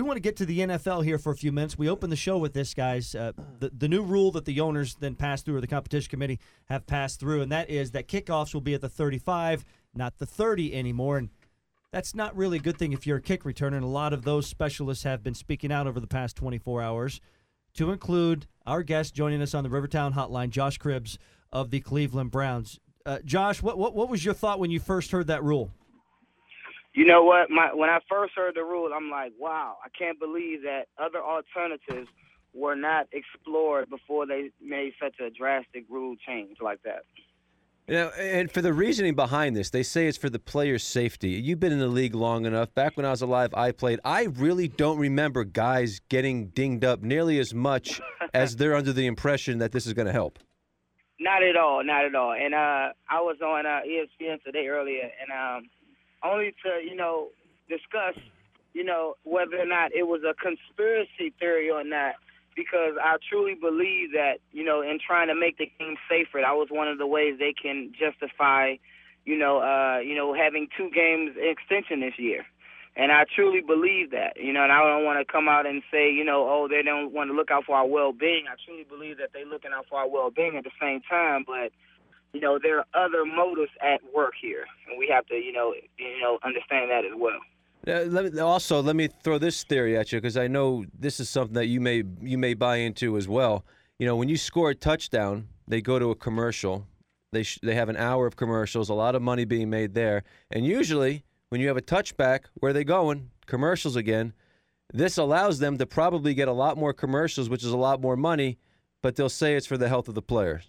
want to get to the NFL here for a few minutes. We opened the show with this, guys. The new rule that the owners then passed through, or the competition committee have passed through, and that is that kickoffs will be at the 35, not the 30 anymore. And that's not really a good thing if you're a kick returner, and a lot of those specialists have been speaking out over the past 24 hours, to include our guest joining us on the Rivertown Hotline, Josh Cribbs of the Cleveland Browns. Josh, what was your thought when you first heard that rule? You know what? When I first heard the rule, I'm like, wow, I can't believe that other alternatives were not explored before they made such a drastic rule change like that. And for the reasoning behind this, they say it's for the player's safety. You've been in the league long enough. Back when I was alive, I played. I really don't remember guys getting dinged up nearly as much as they're under the impression that this is going to help. Not at all, not at all. And I was on ESPN today earlier, and only to, discuss, whether or not it was a conspiracy theory or not, because I truly believe that, in trying to make the game safer, that was one of the ways they can justify, having 2 games extension this year. And I truly believe that, and I don't want to come out and say, they don't want to look out for our well-being. I truly believe that they're looking out for our well-being at the same time, but there are other motives at work here, and we have to, understand that as well. Let me throw this theory at you, because I know this is something that you may buy into as well. When you score a touchdown, they go to a commercial. They have an hour of commercials, a lot of money being made there, and usually when you have a touchback, where are they going? Commercials again. This allows them to probably get a lot more commercials, which is a lot more money, but they'll say it's for the health of the players.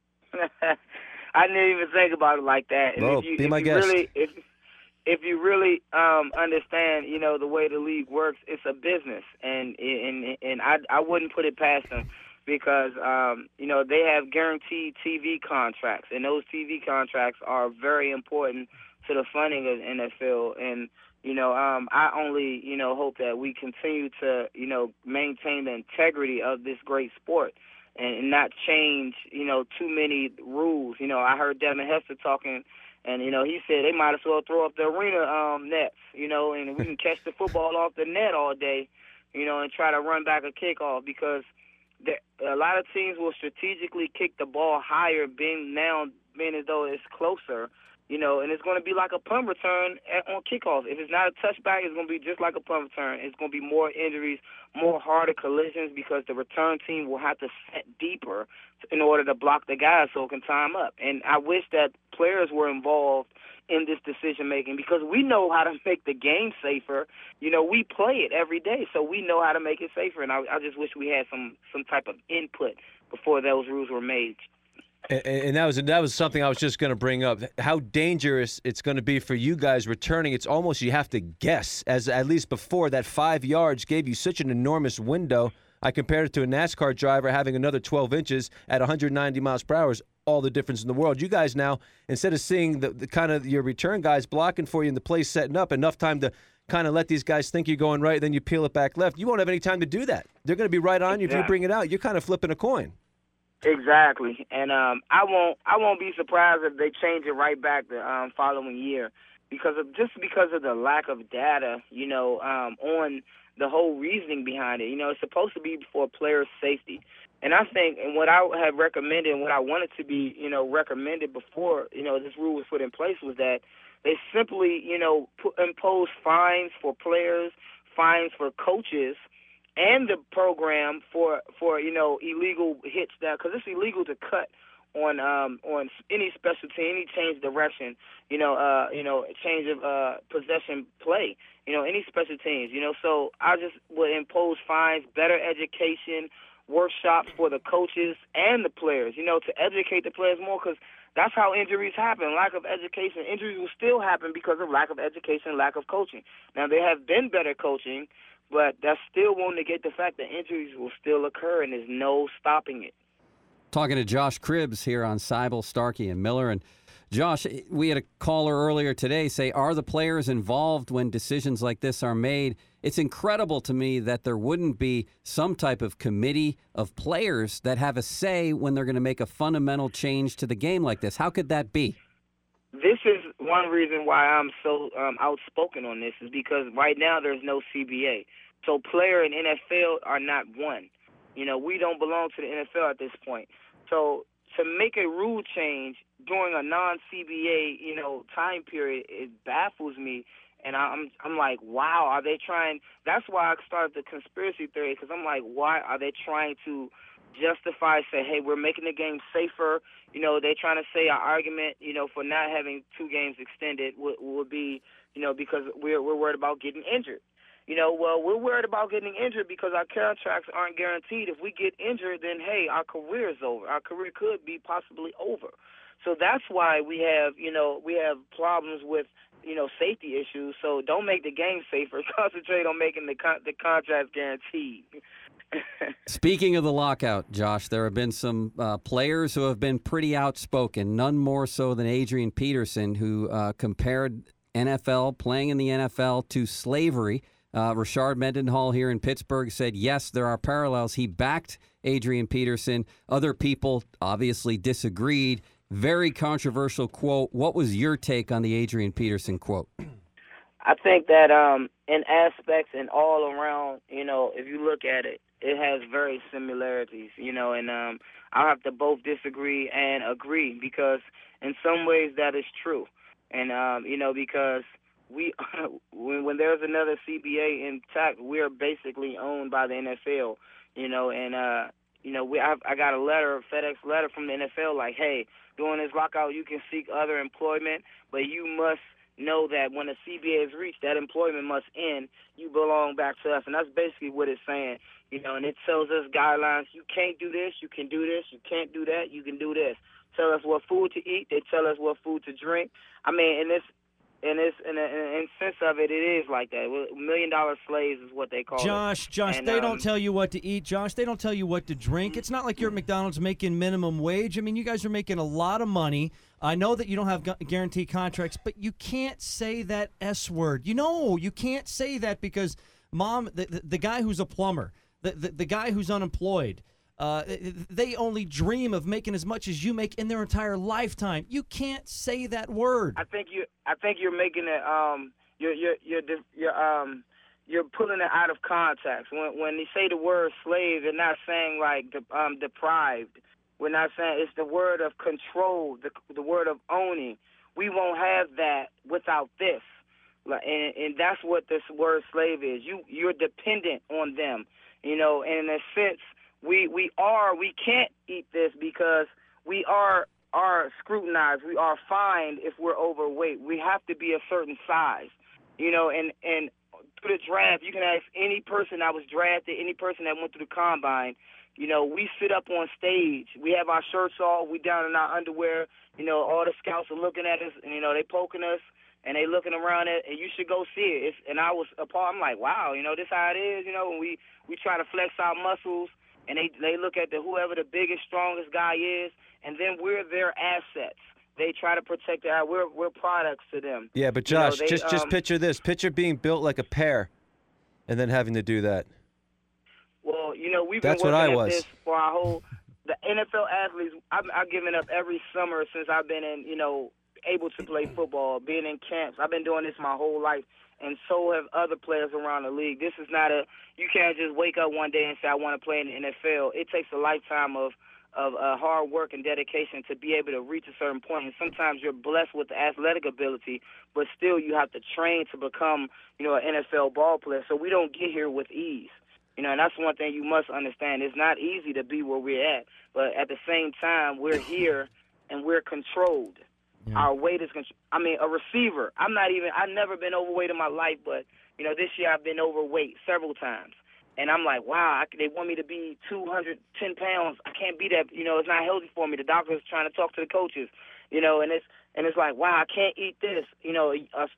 I didn't even think about it like that. And well, be my guest. If you really understand, the way the league works, it's a business, and I wouldn't put it past them, because they have guaranteed TV contracts, and those TV contracts are very important to the funding of the NFL. And I only hope that we continue to maintain the integrity of this great sport, and not change, too many rules. I heard Devin Hester talking, and, he said they might as well throw up the arena nets, and we can catch the football off the net all day, and try to run back a kickoff, because a lot of teams will strategically kick the ball higher, being as though it's closer, and it's going to be like a punt return on kickoff. If it's not a touchback, it's going to be just like a punt return. It's going to be more injuries, more harder collisions, because the return team will have to set deeper in order to block the guys so it can time up. And I wish that players were involved in this decision-making, because we know how to make the game safer. We play it every day, so we know how to make it safer. And I just wish we had some type of input before those rules were made. And that was something I was just going to bring up. How dangerous it's going to be for you guys returning. It's almost you have to guess, as at least before that 5 yards gave you such an enormous window. I compared it to a NASCAR driver having another 12 inches at 190 miles per hour. Is all the difference in the world. You guys now, instead of seeing the kind of your return guys blocking for you and the play setting up, enough time to kind of let these guys think you're going right, then you peel it back left. You won't have any time to do do They're going to be right on you if you bring it out. You're kind of flipping a coin. Exactly, and I won't be surprised if they change it right back the following year, because of the lack of data, on the whole reasoning behind it. It's supposed to be for players' safety, and I think, and what I had recommended, and what I wanted to be, recommended before, this rule was put in place, was that they simply, impose fines for players, fines for coaches, and the program for illegal hits down, because it's illegal to cut on any special team, any change direction, change of possession play, any special teams, So I just would impose fines, better education, workshops for the coaches and the players, to educate the players more, because that's how injuries happen. Lack of education. Injuries will still happen because of lack of education, lack of coaching. Now, there have been better coaching, but that still won't negate the fact that injuries will still occur, and there's no stopping it. Talking to Josh Cribbs here on Seibel, Starkey, and Miller. And Josh, we had a caller earlier today say, are the players involved when decisions like this are made? It's incredible to me that there wouldn't be some type of committee of players that have a say when they're going to make a fundamental change to the game like this. How could that be? This is one reason why I'm so outspoken on this, is because right now there's no CBA. So player and NFL are not one. You know, we don't belong to the NFL at this point. So to make a rule change during a non-CBA, you know, time period, it baffles me. And I'm like, wow, are they trying? That's why I started the conspiracy theory, because I'm like, why are they trying to justify, say, hey, we're making the game safer? You know, they're trying to say our argument, you know, for not having 2 games extended would be, you know, because we're worried about getting injured. You know, well, we're worried about getting injured because our contracts aren't guaranteed. If we get injured, then, hey, our career is over. Our career could be possibly over. So that's why we have problems with, you know, safety issues. So don't make the game safer. Concentrate on making the contracts guaranteed. Speaking of the lockout, Josh, there have been some players who have been pretty outspoken, none more so than Adrian Peterson, who compared playing in the NFL to slavery. Rashard Mendenhall here in Pittsburgh said, yes, there are parallels. He backed Adrian Peterson. Other people obviously disagreed. Very controversial quote. What was your take on the Adrian Peterson quote? I think that in aspects and all around, you know, if you look at it, it has very similarities, you know, and I'll have to both disagree and agree, because in some ways that is true. And, you know, because when there's another CBA intact, we're basically owned by the NFL, you know, and, you know, I got a FedEx letter from the NFL like, hey, during this lockout you can seek other employment, but you must know that when a CBA is reached, that employment must end. You belong back to us. And that's basically what it's saying, you know, and it tells us guidelines. You can't do this, you can do this. You can't do that, you can do this. Tell us what food to eat. They tell us what food to drink. I mean, in sense of it, it is like that. $1 million slaves is what they call Josh, it. Josh, And, they don't tell you what to eat, Josh. They don't tell you what to drink. It's not like you're at McDonald's making minimum wage. I mean, you guys are making a lot of money. I know that you don't have guaranteed contracts, but you can't say that S word. You know, you can't say that because, Mom, the guy who's a plumber, the guy who's unemployed, they only dream of making as much as you make in their entire lifetime. You can't say that word. I think you're making it. You're pulling it out of context. When they say the word slave, they're not saying like deprived. We're not saying it's the word of control, the word of owning. We won't have that without this, and that's what this word slave is. You're dependent on them, you know. And in a sense, we can't eat this because we are scrutinized. We are fined if we're overweight. We have to be a certain size, you know. And through the draft, you can ask any person that was drafted, any person that went through the combine. You know, we sit up on stage. We have our shirts off. We down in our underwear. You know, all the scouts are looking at us, and, you know, they poking us, and they looking around it, and you should go see it. And I was appalled. I'm like, wow, you know, this how it is, you know, when we try to flex our muscles, and they look at whoever the biggest, strongest guy is, and then we're their assets. They try to protect that. We're products to them. Yeah, but Josh, you know, just picture this. Picture being built like a pear and then having to do that. Well, you know, we've That's been what I working at was. this for our whole – the NFL athletes, I've given up every summer since I've been in, you know, able to play football, being in camps. I've been doing this my whole life, and so have other players around the league. This is not you can't just wake up one day and say, I want to play in the NFL. It takes a lifetime of hard work and dedication to be able to reach a certain point. And sometimes you're blessed with the athletic ability, but still you have to train to become, you know, an NFL ball player. So we don't get here with ease. You know, and that's one thing you must understand. It's not easy to be where we're at, but at the same time, we're here and we're controlled. Yeah. Our weight is controlled. I mean, a receiver, I've never been overweight in my life, but, you know, this year I've been overweight several times. And I'm like, wow, they want me to be 210 pounds. I can't be that. You know, it's not healthy for me. The doctor's trying to talk to the coaches, you know, and it's like, wow, I can't eat this. You know,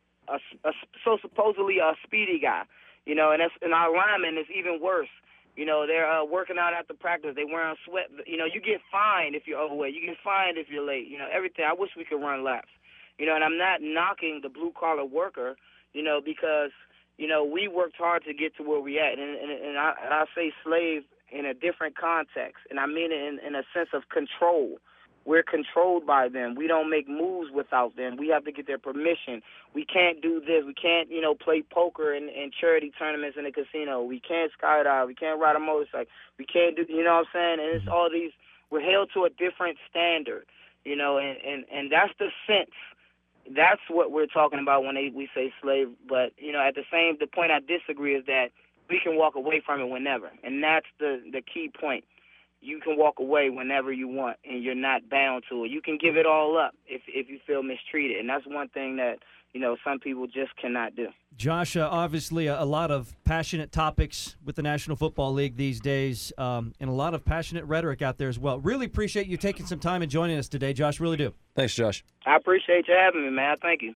so supposedly a speedy guy. You know, and our linemen is even worse. You know, they're working out after practice. They wearing sweat. You know, you get fined if you're overweight. You get fined if you're late. You know, everything. I wish we could run laps. You know, and I'm not knocking the blue-collar worker, you know, because, you know, we worked hard to get to where we at. And I say slave in a different context, and I mean it in a sense of control. we're controlled by them. We don't make moves without them. We have to get their permission. We can't do this. We can't, play poker and charity tournaments in the casino. We can't skydive. We can't ride a motorcycle. We can't do, you know what I'm saying? And it's all these, we're held to a different standard, and that's the sense. That's what we're talking about when we say slave. But, the point I disagree is that we can walk away from it whenever. And that's the key point. You can walk away whenever you want, and you're not bound to it. You can give it all up if you feel mistreated. And that's one thing that, some people just cannot do. Josh, obviously a lot of passionate topics with the National Football League these days, and a lot of passionate rhetoric out there as well. Really appreciate you taking some time and joining us today, Josh. Really do. Thanks, Josh. I appreciate you having me, man. Thank you.